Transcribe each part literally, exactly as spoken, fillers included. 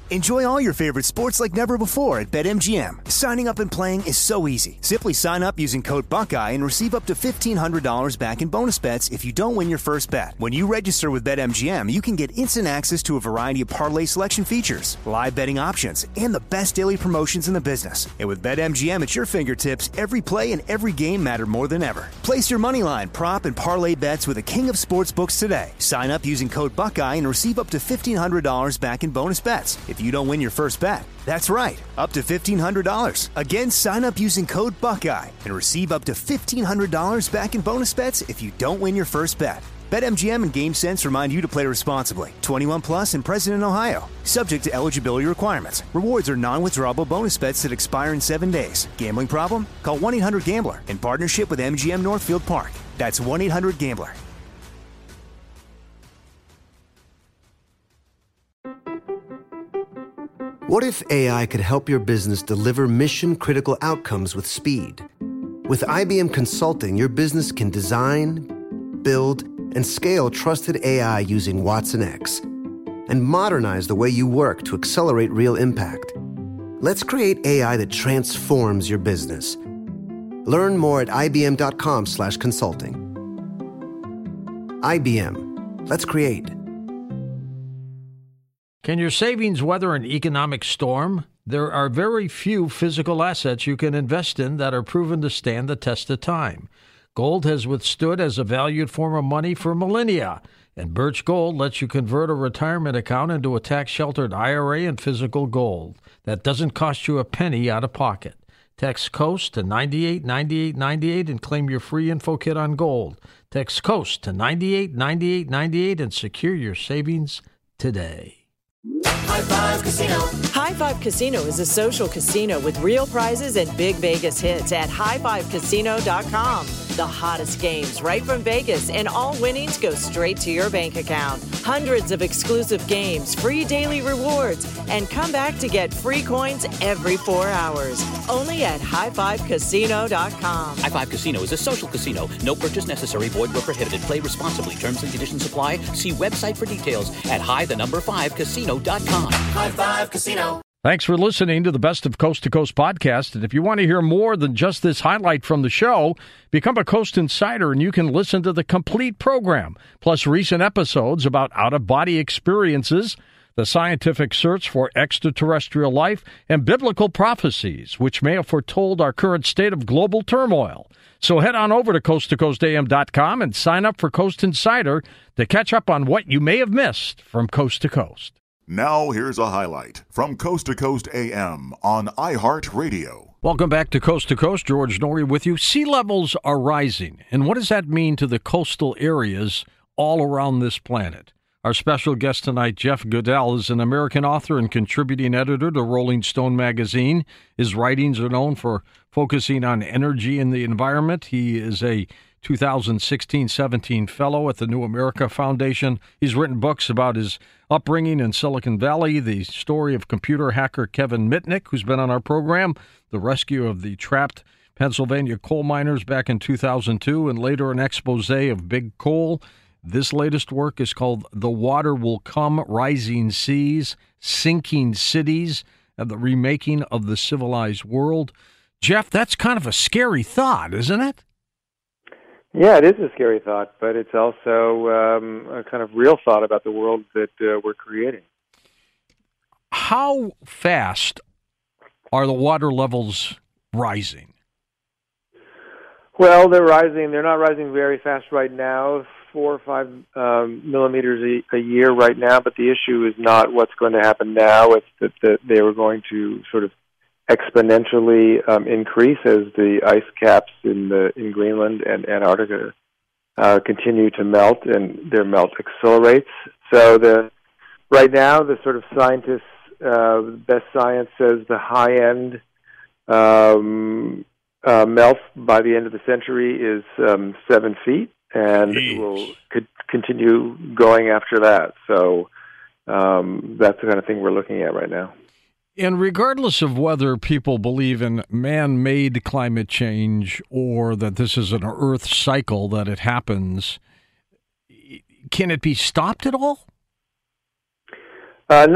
Enjoy all your favorite sports like never before at BetMGM. Signing up and playing is so easy. Simply sign up using code Buckeye and receive up to fifteen hundred dollars back in bonus bets if you don't win your first bet. When you register with BetMGM, you can get instant access to a variety of parlay selection features, live betting options, and the best daily promotions in the business. And with BetMGM at your fingertips, every play and every game matter more than ever. Place your moneyline, prop, and parlay bets with the king of sportsbooks today. Sign up using code Buckeye and receive up to fifteen hundred dollars back in bonus bets if you don't win your first bet. That's right, up to fifteen hundred dollars. Again, sign up using code Buckeye and receive up to fifteen hundred dollars back in bonus bets if you don't win your first bet. BetMGM and GameSense remind you to play responsibly. twenty-one plus and present in Ohio. Subject to eligibility requirements. Rewards are non-withdrawable bonus bets that expire in seven days. Gambling problem? Call one eight hundred gambler in partnership with M G M Northfield Park. That's one eight hundred gambler. What if A I could help your business deliver mission-critical outcomes with speed? With I B M Consulting, your business can design, build, and scale trusted A I using Watson X and modernize the way you work to accelerate real impact. Let's create A I that transforms your business. Learn more at ibm.com slash consulting. I B M. Let's create. Can your savings weather an economic storm? There are very few physical assets you can invest in that are proven to stand the test of time. Gold has withstood as a valued form of money for millennia, and Birch Gold lets you convert a retirement account into a tax-sheltered I R A in physical gold. That doesn't cost you a penny out of pocket. Text COAST to ninety-eight ninety-eight ninety-eight and claim your free info kit on gold. Text COAST to ninety-eight ninety-eight ninety-eight and secure your savings today. High Five Casino. High Five Casino is a social casino with real prizes and big Vegas hits at high five casino dot com. The hottest games right from Vegas, and all winnings go straight to your bank account. Hundreds of exclusive games, free daily rewards, and come back to get free coins every four hours. Only at high five casino dot com. High Five Casino is a social casino. No purchase necessary. Void where prohibited. Play responsibly. Terms and conditions apply. See website for details at high the number five casino dot com. High Five Casino. Thanks for listening to the Best of Coast to Coast podcast. And if you want to hear more than just this highlight from the show, become a Coast Insider and you can listen to the complete program, plus recent episodes about out-of-body experiences, the scientific search for extraterrestrial life, and biblical prophecies, which may have foretold our current state of global turmoil. So head on over to coast to coast a m dot com and sign up for Coast Insider to catch up on what you may have missed from Coast to Coast. Now here's a highlight from Coast to Coast A M on iHeartRadio. Welcome back to Coast to Coast. George Noory with you. Sea levels are rising. And what does that mean to the coastal areas all around this planet? Our special guest tonight, Jeff Goodell, is an American author and contributing editor to Rolling Stone magazine. His writings are known for focusing on energy and the environment. He is a two thousand sixteen seventeen fellow at the New America Foundation. He's written books about his upbringing in Silicon Valley, the story of computer hacker Kevin Mitnick, who's been on our program, the rescue of the trapped Pennsylvania coal miners back in two thousand two, and later an expose of big coal. This latest work is called The Water Will Come, Rising Seas, Sinking Cities, and the Remaking of the Civilized World. Jeff, that's kind of a scary thought, isn't it? Yeah, it is a scary thought, but it's also um, a kind of real thought about the world that uh, we're creating. How fast are the water levels rising? Well, they're rising. They're not rising very fast right now, four or five um, millimeters a, a year right now, but the issue is not what's going to happen now. It's that the, they were going to sort of exponentially um, increase as the ice caps in the in Greenland and Antarctica uh, continue to melt, and their melt accelerates. So the right now, the sort of scientists, uh, best science says the high end um, uh, melt by the end of the century is um, seven feet, and Jeez. will could continue going after that. So um, that's the kind of thing we're looking at right now. And regardless of whether people believe in man-made climate change or that this is an Earth cycle, that it happens, can it be stopped at all? Uh, no.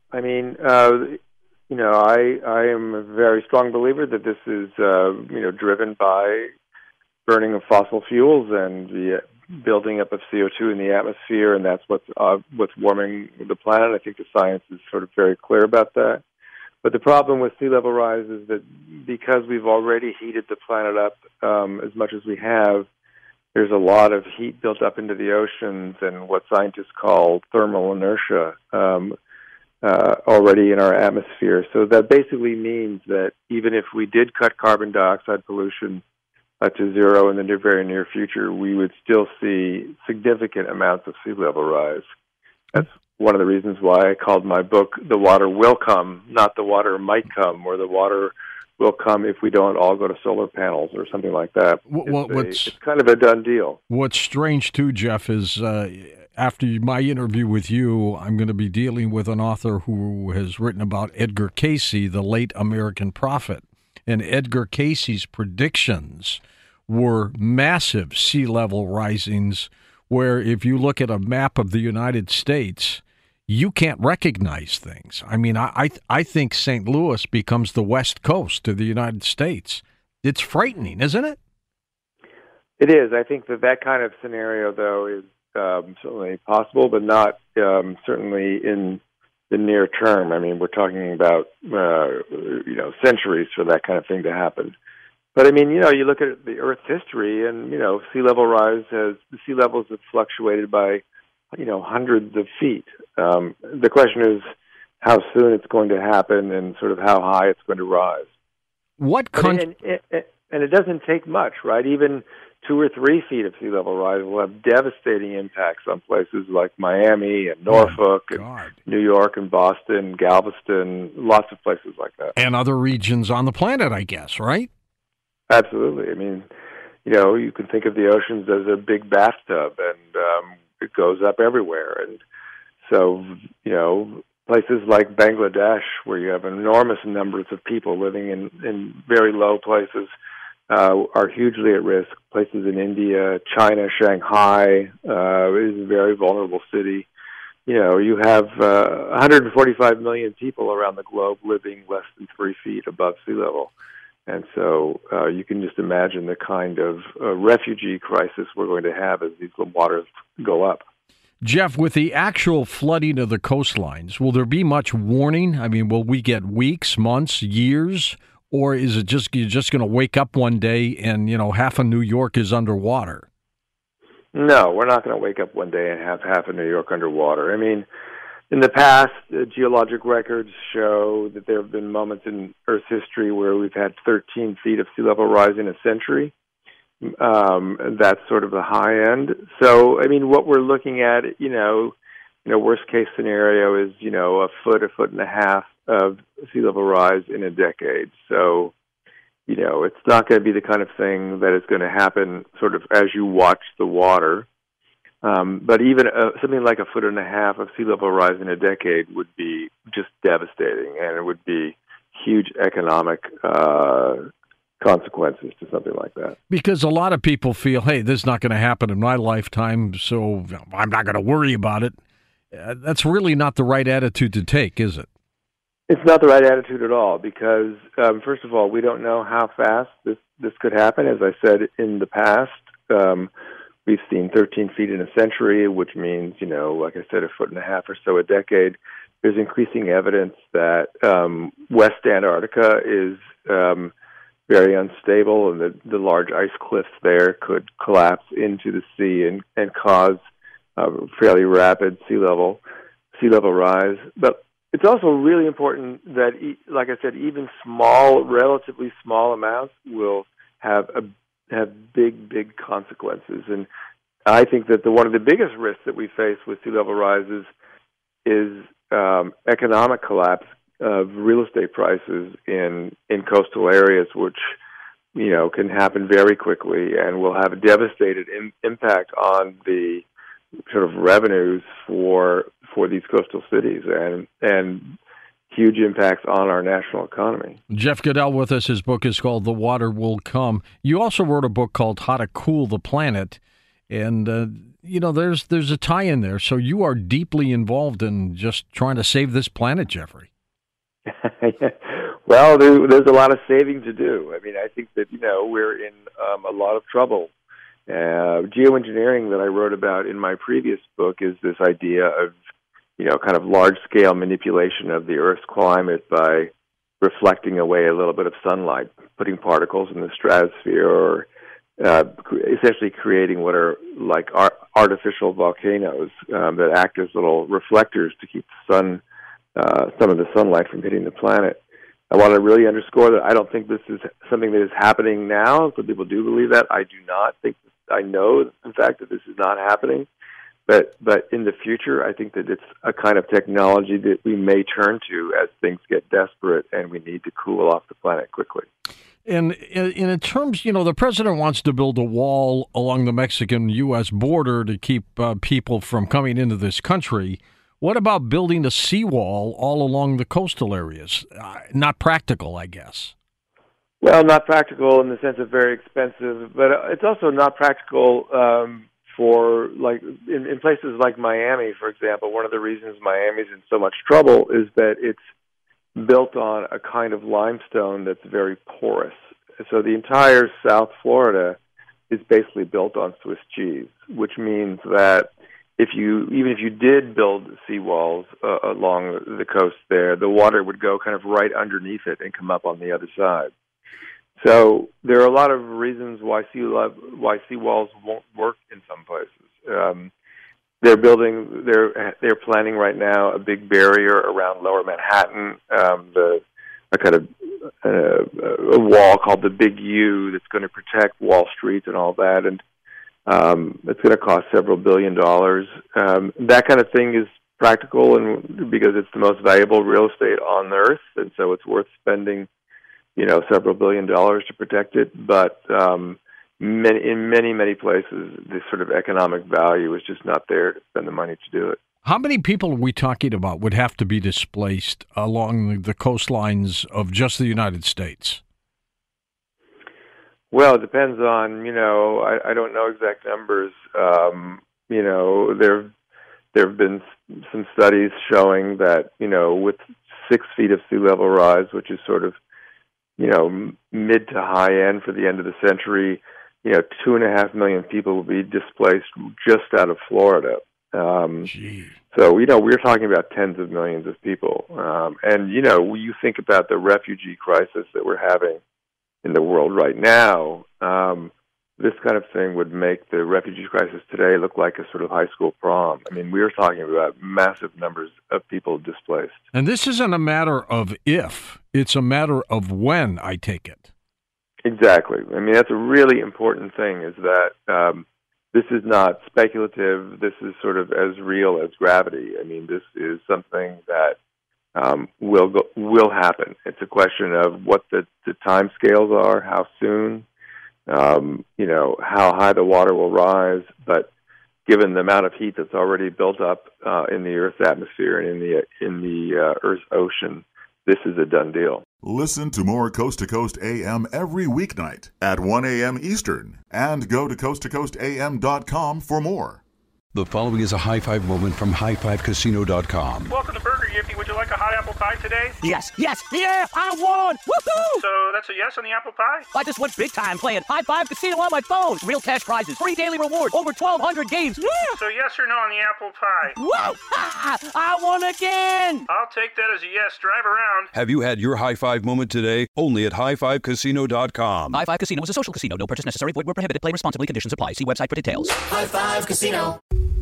I mean, uh, you know, I I am a very strong believer that this is uh, you know driven by burning of fossil fuels and the building up of C O two in the atmosphere, and that's what's uh, what's warming the planet. I think the science is sort of very clear about that. But the problem with sea level rise is that because we've already heated the planet up um, as much as we have, there's a lot of heat built up into the oceans and what scientists call thermal inertia um, uh, already in our atmosphere. So that basically means that even if we did cut carbon dioxide pollution uh, to zero in the near, very near future, we would still see significant amounts of sea level rise. That's one of the reasons why I called my book "The Water Will Come," not "The Water Might Come," or "The Water will come if we don't all go to solar panels," or something like that. What, it's, a, it's kind of a done deal. What's strange, too, Jeff, is uh, after my interview with you, I'm going to be dealing with an author who has written about Edgar Cayce, the late American prophet. And Edgar Cayce's predictions were massive sea level risings, where if you look at a map of the United States, you can't recognize things. I mean, I I, I think Saint Louis becomes the West Coast of the United States. It's frightening, isn't it? It is. I think that that kind of scenario, though, is um, certainly possible, but not um, certainly in the near term. I mean, we're talking about uh, you know centuries for that kind of thing to happen. But I mean, you know, you look at the Earth's history, and you know, sea level rise has the sea levels have fluctuated by you know hundreds of feet. Um, the question is how soon it's going to happen, and sort of how high it's going to rise. What country? And, and, and it doesn't take much, right? Even two or three feet of sea level rise will have devastating impacts on places like Miami and Norfolk oh, and New York and Boston, Galveston, lots of places like that. And other regions on the planet, I guess, right? Absolutely. I mean, you know, you can think of the oceans as a big bathtub, and um, it goes up everywhere. And so, you know, places like Bangladesh, where you have enormous numbers of people living in, in very low places, uh, are hugely at risk. Places in India, China, Shanghai uh, is a very vulnerable city. You know, you have uh, one hundred forty-five million people around the globe living less than three feet above sea level. And so uh, you can just imagine the kind of uh, refugee crisis we're going to have as these waters go up. Jeff, with the actual flooding of the coastlines, will there be much warning? I mean, will we get weeks, months, years, or is it just you're just going to wake up one day and, you know, half of New York is underwater? No, we're not going to wake up one day and have half of New York underwater. I mean, in the past, uh, geologic records show that there have been moments in Earth's history where we've had thirteen feet of sea level rise in a century. Um, and that's sort of the high end. So, I mean, what we're looking at, you know, you know, worst case scenario is, you know, a foot, a foot and a half of sea level rise in a decade. So, you know, it's not going to be the kind of thing that is going to happen sort of as you watch the water. Um, but even uh, something like a foot and a half of sea level rise in a decade would be just devastating, and it would be huge economic uh, consequences to something like that. Because a lot of people feel, hey, this is not going to happen in my lifetime, so I'm not going to worry about it. Uh, that's really not the right attitude to take, is it? It's not the right attitude at all, because, um, first of all, we don't know how fast this, this could happen. As I said in the past, um, we've seen thirteen feet in a century, which means, you know, like I said, a foot and a half or so a decade. There's increasing evidence that um, West Antarctica is um, very unstable, and the, the large ice cliffs there could collapse into the sea and, and cause uh, fairly rapid sea level sea level rise. But it's also really important that, like I said, even small, relatively small amounts will have a have big, big consequences. And I think that the one of the biggest risks that we face with sea level rises is um, economic collapse of real estate prices in, in coastal areas, which, you know, can happen very quickly and will have a devastating in, impact on the sort of revenues for for these coastal cities and and huge impacts on our national economy. Jeff Goodell with us. His book is called The Water Will Come. You also wrote a book called How to Cool the Planet, and uh, you know, there's there's a tie-in there. So you are deeply involved in just trying to save this planet, Jeffrey. Well, there, there's a lot of saving to do. I mean, I think that, you know, we're in um, a lot of trouble. Uh, geoengineering that I wrote about in my previous book is this idea of, you know, kind of large-scale manipulation of the Earth's climate by reflecting away a little bit of sunlight, putting particles in the stratosphere, or uh, essentially creating what are like ar- artificial volcanoes um, that act as little reflectors to keep the sun, uh, some of the sunlight from hitting the planet. I want to really underscore that I don't think this is something that is happening now. Some people do believe that. I do not think. I know, in fact, that this is not happening. But but in the future, I think that it's a kind of technology that we may turn to as things get desperate and we need to cool off the planet quickly. And in, in terms, you know, the president wants to build a wall along the Mexican-U S border to keep uh, people from coming into this country. What about building a seawall all along the coastal areas? Uh, not practical, I guess. Well, not practical in the sense of very expensive, but it's also not practical um, for, like, in, in places like Miami, for example. One of the reasons Miami's in so much trouble is that it's built on a kind of limestone that's very porous. So the entire South Florida is basically built on Swiss cheese, which means that if you, even if you did build seawalls uh, along the coast there, the water would go kind of right underneath it and come up on the other side. So there are a lot of reasons why sea why seawalls won't work in some places. Um, they're building, they're they're planning right now a big barrier around Lower Manhattan, um, the a kind of uh, a wall called the Big U that's going to protect Wall Street and all that, and um, it's going to cost several billion dollars. Um, that kind of thing is practical, and because it's the most valuable real estate on Earth, and so it's worth spending, you know, several billion dollars to protect it. But um, many, in many, many places, this sort of economic value is just not there to spend the money to do it. How many people are we talking about would have to be displaced along the coastlines of just the United States? Well, it depends on, you know, I, I don't know exact numbers. Um, you know, there there have been some studies showing that, you know, with six feet of sea level rise, which is sort of, you know, mid to high end for the end of the century, you know, two and a half million people will be displaced just out of Florida. Um, so, you know, we're talking about tens of millions of people. Um, and, you know, when you think about the refugee crisis that we're having in the world right now, um, this kind of thing would make the refugee crisis today look like a sort of high school prom. I mean, we're talking about massive numbers of people displaced. And this isn't a matter of if, it's a matter of when, I take it. Exactly. I mean, that's a really important thing, is that um, this is not speculative. This is sort of as real as gravity. I mean, this is something that um, will go, will happen. It's a question of what the, the time scales are, how soon, um, you know, how high the water will rise. But given the amount of heat that's already built up uh, in the Earth's atmosphere and in the in the uh, Earth's ocean, this is a done deal. Listen to more Coast to Coast A M every weeknight at one a.m. Eastern, and go to coast to coast a m dot com for more. The following is a high five moment from high five casino dot com. Welcome to Burger Yippee. Would you like a hot apple pie today? Yes, yes, yeah, I won! Woohoo! So that's a yes on the apple pie? I just went big time playing High Five Casino on my phone. Real cash prizes, free daily rewards, over twelve hundred games. Yeah! So yes or no on the apple pie? Whoa! I won again! I'll take that as a yes. Drive around. Have you had your high five moment today? Only at high five casino dot com. High Five Casino is a social casino. No purchase necessary. Void where prohibited. Play responsibly. Conditions apply. See website for details. High Five Casino.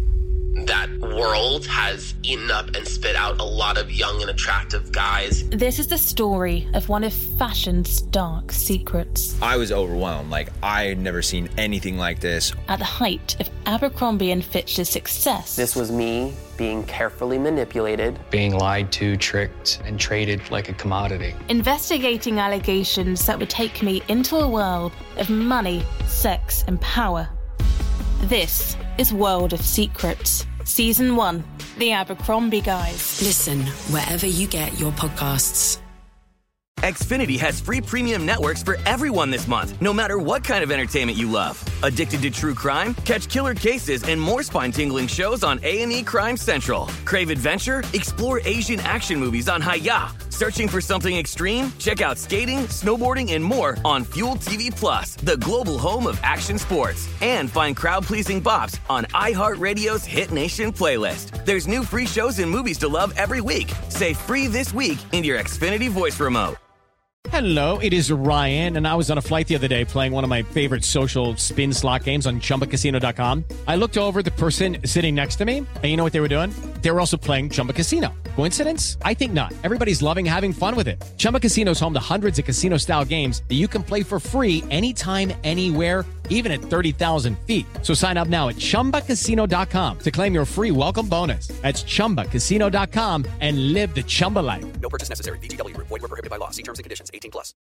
That world has eaten up and spit out a lot of young and attractive guys. This is the story of one of fashion's dark secrets. I was overwhelmed. Like, I had never seen anything like this. At the height of Abercrombie and Fitch's success. This was me being carefully manipulated. Being lied to, tricked, and traded like a commodity. Investigating allegations that would take me into a world of money, sex, and power. This is World of Secrets, Season one, The Abercrombie Guys. Listen wherever you get your podcasts. Xfinity has free premium networks for everyone this month, no matter what kind of entertainment you love. Addicted to true crime? Catch killer cases and more spine-tingling shows on A and E Crime Central. Crave adventure? Explore Asian action movies on Hi-Ya. Searching for something extreme? Check out skating, snowboarding, and more on Fuel T V Plus, the global home of action sports. And find crowd-pleasing bops on iHeartRadio's Hit Nation playlist. There's new free shows and movies to love every week. Say free this week in your Xfinity voice remote. Hello, it is Ryan, and I was on a flight the other day playing one of my favorite social spin slot games on Chumba Casino dot com. I looked over at the person sitting next to me, and you know what they were doing? They were also playing Chumba Casino. Coincidence? I think not. Everybody's loving having fun with it. Chumba Casino is home to hundreds of casino-style games that you can play for free anytime, anywhere, even at thirty thousand feet. So sign up now at Chumba Casino dot com to claim your free welcome bonus. That's Chumba Casino dot com and live the Chumba life. No purchase necessary. V G W. Void where prohibited by law. See terms and conditions. eighteen plus.